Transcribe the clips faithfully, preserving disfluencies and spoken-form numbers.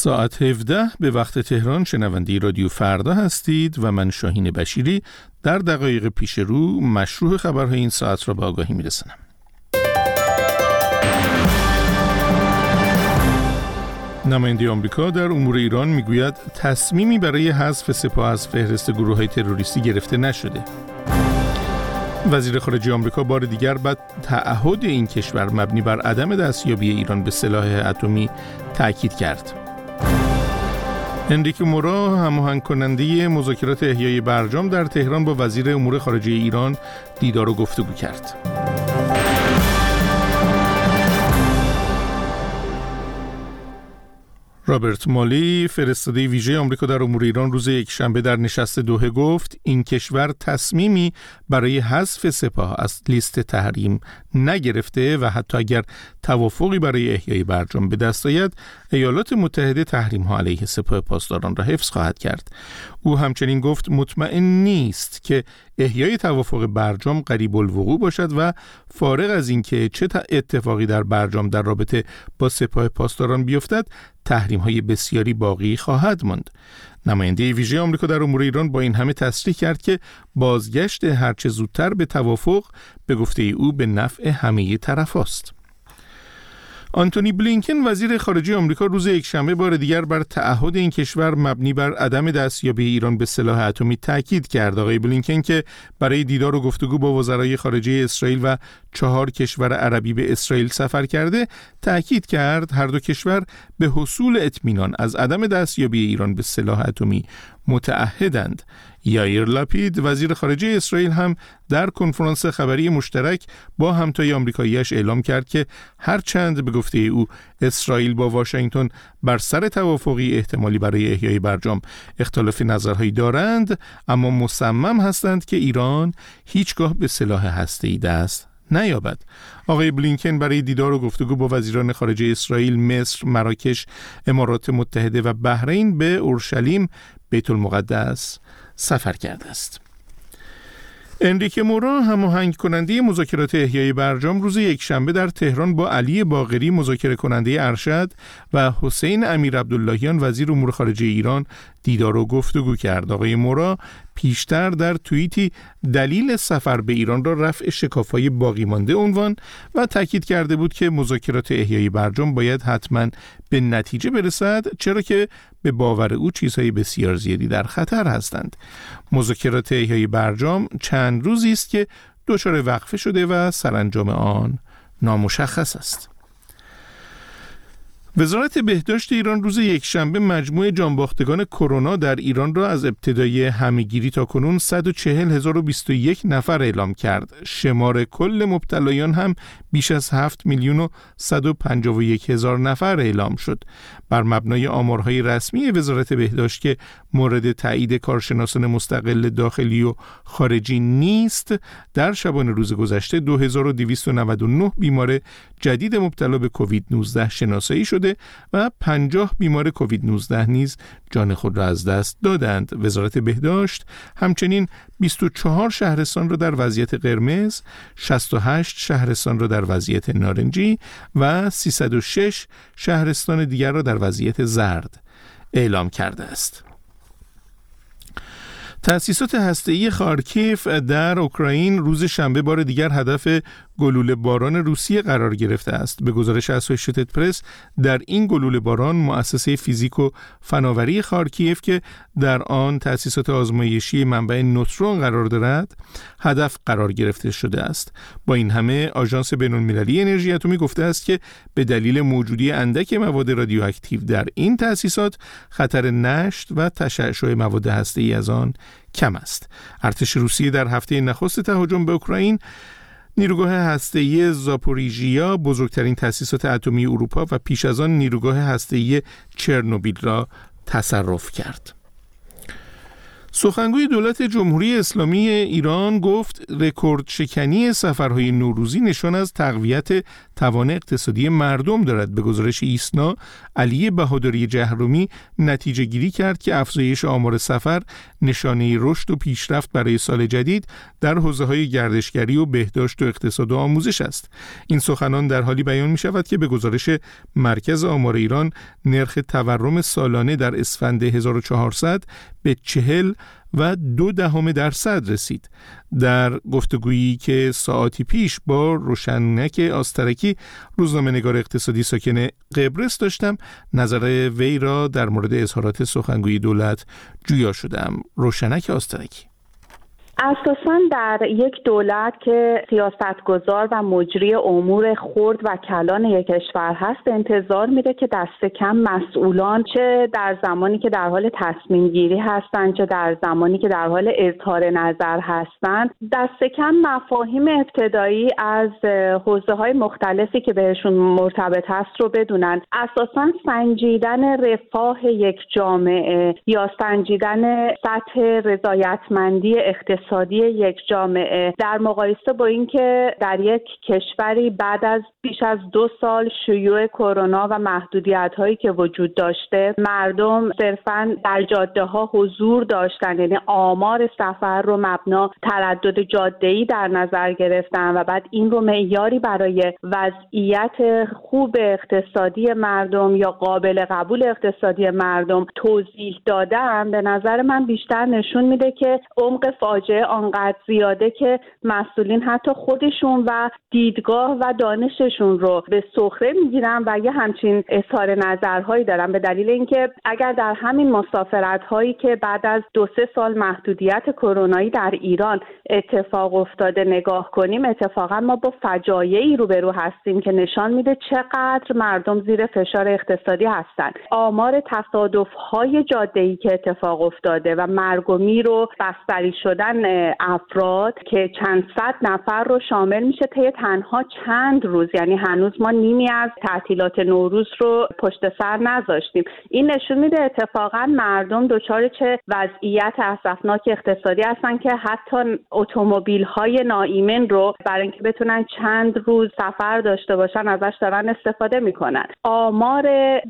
ساعت هفده به وقت تهران شنونده رادیو فردا هستید و من شاهین بشیری در دقایق پیش رو مشروع خبرهای این ساعت را به آگاهی میرسانم. نماینده آمریکا در امور ایران میگوید تصمیمی برای حذف سپاه از فهرست گروه‌های تروریستی گرفته نشده. وزیر خارجه آمریکا بار دیگر بعد تعهد این کشور مبنی بر عدم دستیابی ایران به سلاح اتمی تأکید کرد. انریکو مورا هماهنگ کننده مذاکرات احیای برجام در تهران با وزیر امور خارجه ایران دیدار و گفتگو کرد. رابرت مالی فرستاده ویژه آمریکا در امور ایران روز یکشنبه در نشست دوحه گفت این کشور تصمیمی برای حذف سپاه از لیست تحریم نگرفته و حتی اگر توافقی برای احیای برجام به دست آید ایالات متحده تحریم ها علیه سپاه پاسداران را حفظ خواهد کرد. او همچنین گفت مطمئن نیست که احیای توافق برجام قریب الوقوع باشد و فارغ از اینکه چه اتفاقی در برجام در رابطه با سپاه پاسداران بیفتد تحریم های بسیاری باقی خواهد ماند. نماینده ویژه آمریکا در امور ایران با این همه تصریح کرد که بازگشت هرچه زودتر به توافق به گفته او به نفع همه طرف است. آنتونی بلینکن وزیر خارجه آمریکا روز یکشنبه بار دیگر بر تعهد این کشور مبنی بر عدم دستیابی ایران به سلاح اتمی تاکید کرد. آقای بلینکن که برای دیدار و گفتگو با وزرای خارجه اسرائیل و چهار کشور عربی به اسرائیل سفر کرده تاکید کرد هر دو کشور به حصول اطمینان از عدم دستیابی ایران به سلاح اتمی متعهدند. یائیر لاپید وزیر خارجه اسرائیل هم در کنفرانس خبری مشترک با همتای آمریکایی‌اش اعلام کرد که هرچند به گفته او اسرائیل با واشنگتن بر سر توافقی احتمالی برای احیای برجام اختلاف نظرهایی دارند اما مصمم هستند که ایران هیچگاه به سلاح هسته‌ای دست نیابد. آقای بلینکن برای دیدار و گفتگو با وزیران خارجه اسرائیل، مصر، مراکش، امارات متحده و بحرین به اورشلیم بیت المقدس سفر کرده است. انریکو مورا هماهنگ کننده مذاکرات احیای برجام روز یکشنبه در تهران با علی باقری مذاکره کننده ارشد و حسین امیرعبداللهیان وزیر امور خارجه ایران دیدار و گفتگو کرد. آقای مورا پیشتر در توییتی دلیل سفر به ایران را رفع شکاف‌های باقی مانده عنوان و تاکید کرده بود که مذاکرات احیای برجام باید حتما به نتیجه برسد چرا که به باور او چیزهای بسیار زیادی در خطر هستند. مذاکرات احیای برجام چند روزی است که دچار وقفه شده و سرانجام آن نامشخص است. وزارت بهداشت ایران روز یکشنبه مجموع جانباختگان کرونا در ایران را از ابتدای همه‌گیری تا کنون صد و چهل هزار و بیست و یک نفر اعلام کرد. شمار کل مبتلایان هم بیش از هفت میلیون و صد و پنجاه و یک هزار نفر اعلام شد. بر مبنای آمارهای رسمی وزارت بهداشت که مورد تایید کارشناسان مستقل داخلی و خارجی نیست، در شبانه روز گذشته دو هزار و دویست و نود و نه بیمار جدید مبتلا به کووید نوزده شناسایی شده و پنجاه بیمار کووید نوزده نیز جان خود را از دست دادند. وزارت بهداشت همچنین بیست و چهار شهرستان را در وضعیت قرمز، شصت و هشت شهرستان را در وضعیت نارنجی و سیصد و شش شهرستان دیگر را در وضعیت زرد اعلام کرده است. تأسیسات هسته‌ای خارکیف در اوکراین روز شنبه بار دیگر هدف گلوله باران روسیه قرار گرفته است. به گزارش اسوشییتد پرس در این گلوله باران مؤسسه فیزیک و فناوری خارکیف که در آن تأسیسات آزمایشی منبع نوترون قرار دارد هدف قرار گرفته شده است. با این همه آژانس بین‌المللی انرژی اتمی گفته است که به دلیل موجودی اندک مواد رادیواکتیو در این تأسیسات خطر نشت و تشعشع مواد هسته‌ای از آن کم است. ارتش روسیه در هفته نخست تهاجم به اوکراین نیروگاه هسته‌ای زاپوریژیا بزرگترین تأسیسات اتمی اروپا و پیش از آن نیروگاه هسته‌ای چرنوبیل را تصرف کرد. سخنگوی دولت جمهوری اسلامی ایران گفت رکورد شکنی سفرهای نوروزی نشان از تقویت توان اقتصادی مردم دارد. به گزارش ایسنا، علی بهادری جهرومی نتیجه گیری کرد که افزایش آمار سفر نشانه رشد و پیشرفت برای سال جدید در حوزه‌های گردشگری و بهداشت و اقتصاد و آموزش است. این سخنان در حالی بیان می شود که به گزارش مرکز آمار ایران، نرخ تورم سالانه در اسفند هزار و چهارصد به چهل و دو دهم درصد رسید. در گفتگویی که ساعتی پیش با روشنک آسترکی، روزنامه‌نگار اقتصادی ساکن قبرس، داشتم، نظر وی را در مورد اظهارات سخنگوی دولت جویا شدم. روشنک آسترکی: اساساً در یک دولت که سیاستگزار و مجری امور خرد و کلان یک کشور هست، انتظار میره که دست کم مسئولان، چه در زمانی که در حال تصمیم گیری هستند چه در زمانی که در حال اظهار نظر هستند، دست کم مفاهیم ابتدایی از حوزه‌های مختلفی که بهشون مرتبط هست رو بدونن. اساساً سنجیدن رفاه یک جامعه یا سنجیدن سطح رضایتمندی اقتصادی اقتصادی یک جامعه در مقایسه با اینکه در یک کشوری بعد از بیش از دو سال شیوع کرونا و محدودیت‌هایی که وجود داشته، مردم صرفاً در جاده‌ها حضور داشتن، یعنی آمار سفر رو مبنا تردد جاده‌ای در نظر گرفتن و بعد این رو معیاری برای وضعیت خوب اقتصادی مردم یا قابل قبول اقتصادی مردم توضیح دادن، به نظر من بیشتر نشون میده که عمق فاجعه آنقدر زیاده که مسئولین حتی خودشون و دیدگاه و دانششون رو به سخره میگیرن و یه همچین اظهار نظرهایی دارن، به دلیل اینکه اگر در همین مسافرت‌هایی که بعد از دو سه سال محدودیت کرونایی در ایران اتفاق افتاده نگاه کنیم، اتفاقا ما با فجایعی روبرو هستیم که نشان میده چقدر مردم زیر فشار اقتصادی هستن. آمار تصادف‌های جاده‌ای که اتفاق افتاده و مرگ و میر و بستری شدن افراد که چند صد نفر رو شامل میشه طی تنها چند روز، یعنی هنوز ما نیمی از تعطیلات نوروز رو پشت سر نذاشتیم. این نشون میده اتفاقا مردم دچار چه وضعیت اسفناک اقتصادی هستن که حتی اتومبیل‌های ناایمن رو برای اینکه بتونن چند روز سفر داشته باشن ازش دارن استفاده میکنن. آمار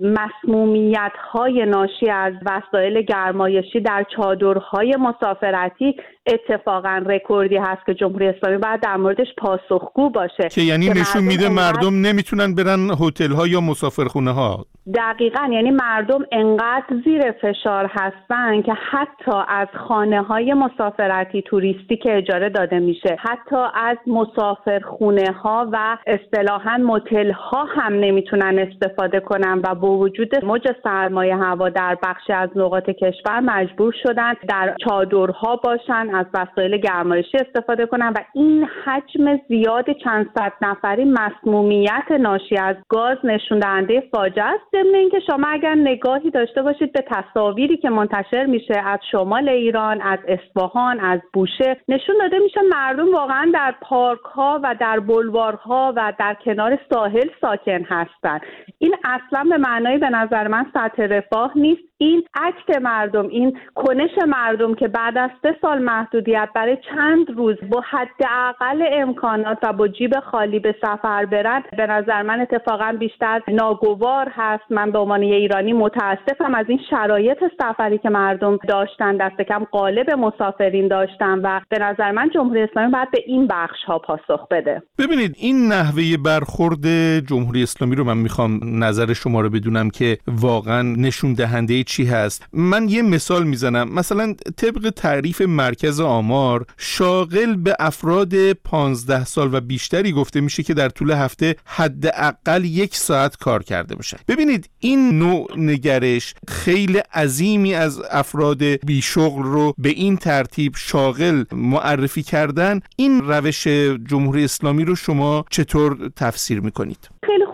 مسمومیت‌های ناشی از وسایل گرمایشی در چادرهای مسافرتی اتفاقا رکوردی هست که جمهوری اسلامی باید در موردش پاسخگو باشه، که یعنی نشون میده مردم نمیتونن برن هتل‌ها یا مسافرخونه‌ها. دقیقاً، یعنی مردم انقدر زیر فشار هستن که حتی از خانه‌های مسافرتی توریستی که اجاره داده میشه، حتی از مسافرخونه‌ها و اصطلاحاً متل‌ها هم نمیتونن استفاده کنن و با وجود موج سرمایه هوا در بخشی از نقاط کشور مجبور شدن در چادرها باشن، از وسایل گرمایشی استفاده کنن و این حجم زیاد چند صد نفری مسمومیت ناشی از گاز نشون دهنده فاجعه است. ضمن اینکه شما اگر نگاهی داشته باشید به تصاویری که منتشر میشه از شمال ایران، از اصفهان، از بوشهر، نشون داده میشه مردم واقعا در پارک ها و در بلوارها و در کنار ساحل ساکن هستند. این اصلا به معنای به نظر من سطح رفاه نیست. این عکس مردم، این کنش مردم که بعد از سه سال محدودیت برای چند روز با حداقل امکانات و با جیب خالی به سفر برن، به نظر من اتفاقا بیشتر ناگوار هست. من به عنوان ایرانی متاسفم از این شرایط سفری که مردم داشتن، دست کم قالب مسافرین داشتن و به نظر من جمهوری اسلامی باید به این بخش ها پاسخ بده. ببینید این نحوه برخورد جمهوری اسلامی رو من میخوام نظر شما رو بدونم که واقعا نشون دهنده چی هست. من یه مثال میزنم. مثلا طبق تعریف مرکز آمار، شاغل به افراد پانزده سال و بیشتری گفته میشه که در طول هفته حداقل یک ساعت کار کرده باشن. ببینید این نوع نگرش خیلی عظیمی از افراد بی شغل رو به این ترتیب شاغل معرفی کردن. این روش جمهوری اسلامی رو شما چطور تفسیر میکنید؟ خیلی خوب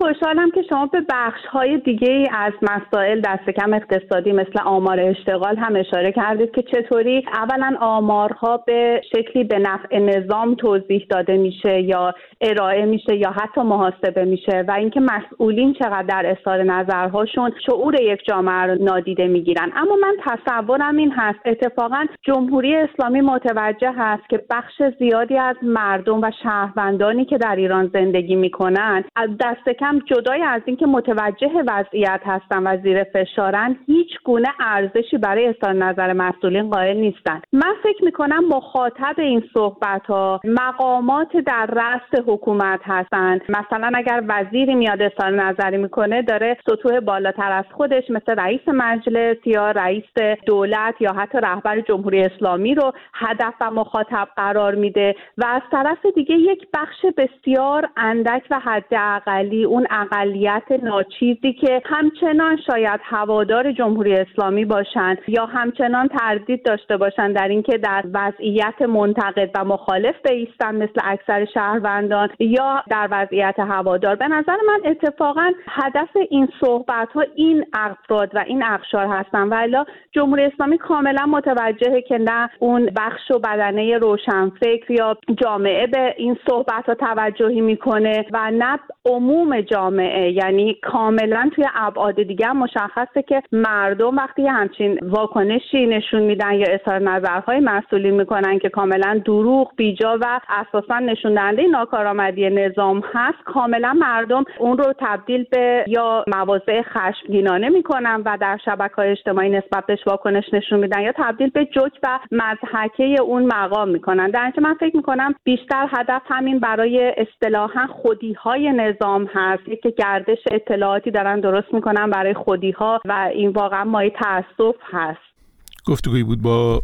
خوشحالم که شما به بخش‌های دیگه از مسائل دست کم اقتصادی مثل آمار اشتغال هم اشاره کردید که چطوری اولا آمارها به شکلی به نفع نظام توضیح داده میشه یا ارائه میشه یا حتی محاسبه میشه و اینکه مسئولین چقدر در اظهار نظرهاشون شعور یک جامعه رو نادیده میگیرن. اما من تصورم این هست اتفاقا جمهوری اسلامی متوجه هست که بخش زیادی از مردم و شهروندانی که در ایران زندگی میکنن دست کم جدای از اینکه متوجه وضعیت هستن و زیر فشارن هیچ گونه ارزشی برای اظهار نظر مسئولین قائل نیستن. من فکر میکنم مخاطب این صحبت ها مقامات در رأس حکومت هستن. مثلا اگر وزیری میاد اظهار نظری میکنه داره سطوح بالاتر از خودش مثل رئیس مجلس یا رئیس دولت یا حتی رهبر جمهوری اسلامی رو هدف و مخاطب قرار میده و از طرف دیگه یک بخش بسیار اندک و حداقلی اون اقلیت ناچیزی که همچنان شاید هوادار جمهوری اسلامی باشن یا همچنان تردید داشته باشن در اینکه در وضعیت منتقد و مخالف بایستن مثل اکثر شهروندان یا در وضعیت هوادار. به نظر من اتفاقا هدف این صحبت ها این افراد و این اقشار هستن و الا جمهوری اسلامی کاملا متوجهه که نه اون بخش و بدنه روشنفکر یا جامعه به این صحبت ها توجهی میکنه و نه عموم جامعه. یعنی کاملا توی ابعاد دیگه هم مشخصه که مردم وقتی همچین واکنشی نشون میدن یا اظهار نظرهای مسئولین میکنن که کاملا دروغ بیجا و اساسا نشون دهنده ناکارآمدی نظام هست، کاملا مردم اون رو تبدیل به یا مواضع خشمگینانه میکنن و در شبکه‌های اجتماعی نسبت بهش واکنش نشون میدن یا تبدیل به جوک و مضحکه اون مقام میکنن. در نتیجه من فکر میکنم بیشتر هدف همین برای اصطلاحاً خودی‌های نظام هست که گردش اطلاعاتی دارن درست میکنن برای خودی‌ها و این واقعا مایه تأسف هست. گفتگویی بود با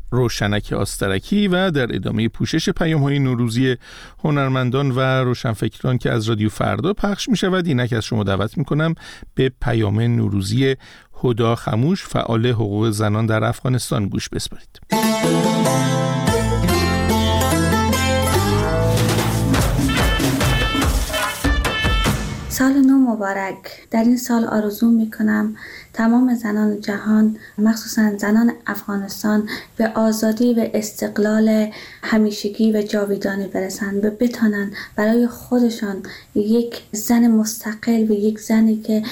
روشنک آسترکی و در ادامه پوشش پیام‌های نوروزی هنرمندان و روشنفکران که از رادیو فردا پخش می‌شود، اینک از شما دعوت می‌کنم به پیام نوروزی هدا خموش، فعال حقوق زنان در افغانستان گوش بسپارید. سال نو مبارک. در این سال آرزو میکنم تمام زنان جهان، مخصوصا زنان افغانستان، به آزادی و استقلال همیشگی و جاویدانی برسند و بتانن برای خودشان یک زن مستقل و یک زنی که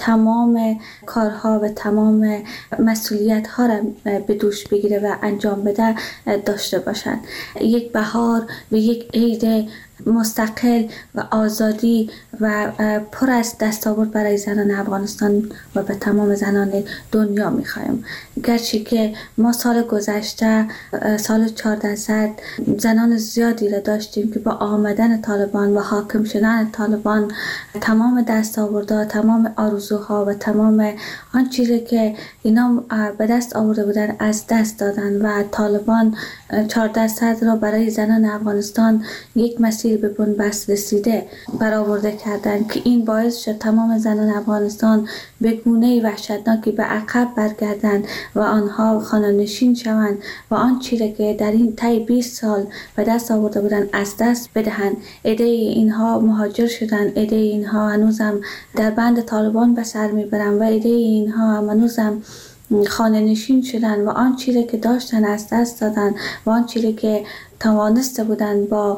تمام کارها و تمام مسئولیت ها را به دوش بگیره و انجام بده داشته باشند. یک بهار و یک عید مستقل و آزادی و پر از دستاورد برای زنان افغانستان و به تمام زنان دنیا می‌خوایم. گرچه که ما سال گذشته سال چهارده صد زنان زیادی را داشتیم که با آمدن طالبان و حاکم شدن طالبان تمام دستاوردها، تمام آرزوها و تمام آن چیزی که اینا به دست آورده بودن از دست دادن و طالبان چهارده صد را برای زنان افغانستان یک مسیر به بنبست رسیده برآورده کردند که این باعث شد تمام زنان افغانستان به گونه‌ای وحشتناکی به عقب برگردند و آنها خانه‌نشین شوند و آن چیزی که در این طی بیست سال به دست آورده بودند از دست بدهند. عده اینها مهاجر شدند، عده اینها هنوزم در بند طالبان به سر میبرند و عده اینها هنوزم خانه نشین شدن و آن چیزی که داشتن از دست دادن و آن چیزی که توانسته بودن با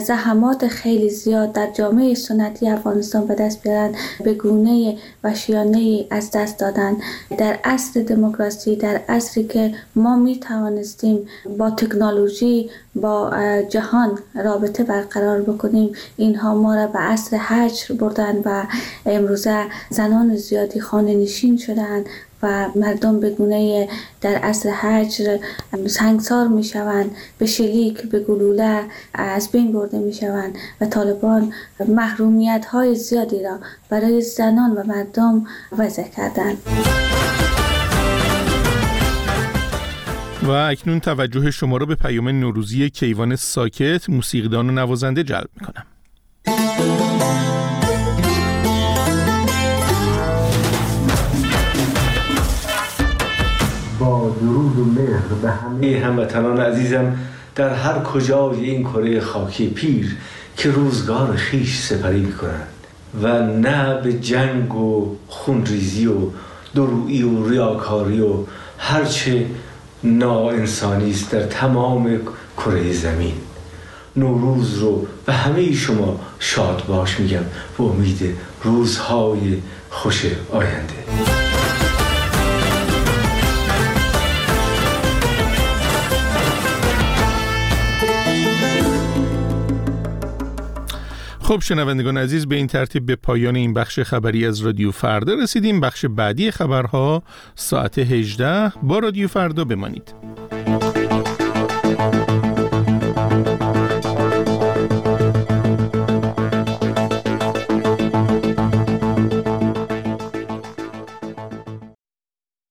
زحمات خیلی زیاد در جامعه سنتی افغانستان به دست بیارن به گونه وحشیانه از دست دادن. در عصر دموکراسی، در عصری که ما می توانستیم با تکنولوژی با جهان رابطه برقرار بکنیم، اینها ما را به عصر هجر بردن و امروزه زنان زیادی خانه نشین شدن و مردم به گونه در عصر هجر سنگسار می شوند، به شلیک، به گلوله از بین برده می شوند و طالبان محرومیت های زیادی را برای زنان و مردم وضع کردند. و اکنون توجه شما را به پیام نوروزی کیوان ساکت، موسیقیدان و نوازنده جلب می کنم. با درود و مهر به همه هموطنان عزیزم در هر کجای این کره خاکی پیر که روزگار خیش سپری می‌کنند، و نه به جنگ و خونریزی و درویی و ریاکاری و هرچه ناانسانی است در تمام کره زمین. نوروز رو به همه شما شاد باش میگم به امید روزهای خوش آینده. خب شنوندگان عزیز، به این ترتیب به پایان این بخش خبری از رادیو فردا رسیدیم. بخش بعدی خبرها ساعت هجده با رادیو فردا بمانید.